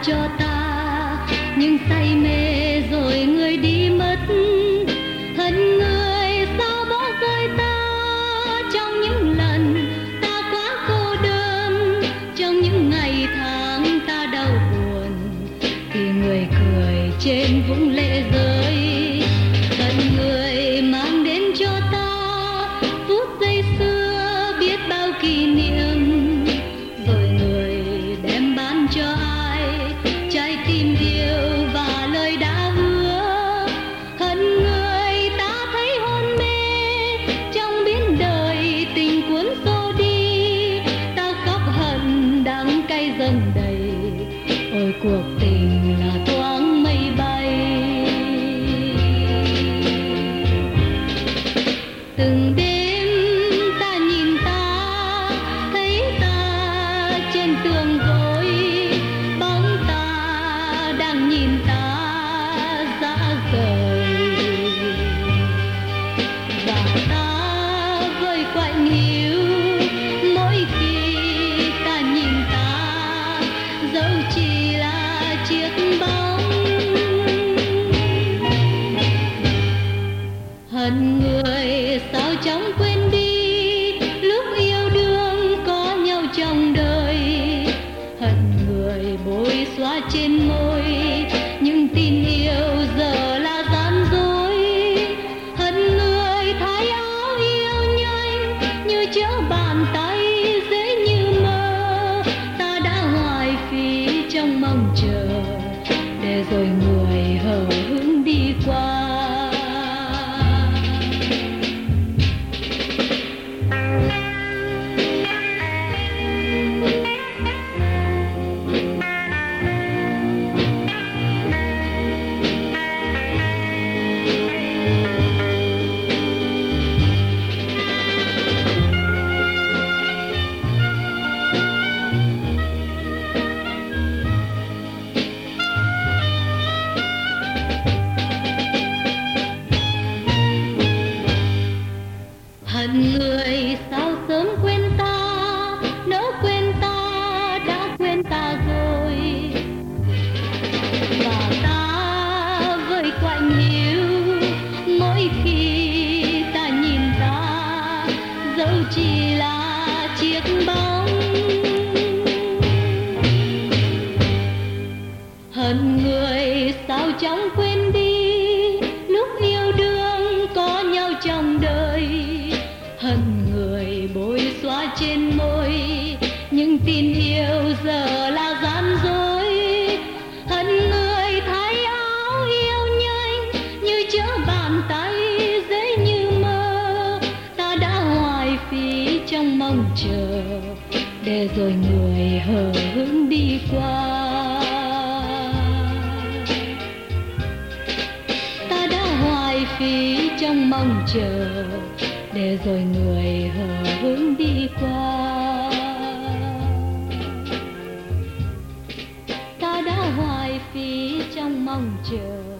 cho ta, nhưng say mê rồi người đi mất. Hận người sao bỏ rơi ta trong những lần ta quá cô đơn, trong những ngày tháng ta đau buồn, thì người cười trên vũng lệ rơi. Hận người mang đến cho ta phút giây xưa biết bao kỷ niệm, rồi người đem bán cho ai trái tim yêu và lời đã hứa. Hận người ta thấy hôn mê trong biển đời tình cuốn xô đi, ta khóc hận đắng cay dâng đầy. Ôi cuộc tình là thoáng mây bay. Từng đêm ta nhìn ta, thấy ta trên tường vôi, bóng ta đang nhìn ta dã rời, và ta vơi quạnh hiu mỗi khi ta nhìn ta, dẫu chỉ là chiếc bóng. Hận người sao chóng quên đi lúc yêu đương có nhau trong đời. Hận người bôi xóa trên môi những tin yêu giờ là gian dối. Hận người thay áo yêu nhanh như chớ bàn tay dễ như mơ, ta đã hoài phí trong mong chờ để rồi người hờ hững đi qua. Hận người sao sớm quên ta, nỡ quên ta đã quên ta rồi, và ta vơi quạnh hiu mỗi khi ta nhìn ta, dẫu chỉ là chiếc bóng. Hận người sao chóng quên đi lúc yêu đương có nhau trong đời. Hận người bôi xóa trên môi những tin yêu giờ là gian dối. Hận người thay áo yêu nhanh như chớ bàn tay dễ như mơ, ta đã hoài phí trong mong chờ để rồi người hờ hững đi qua. Ta đã hoài phí trong mong chờ để rồi người hờ hững đi qua. Ta đã hoài phí trong mong chờ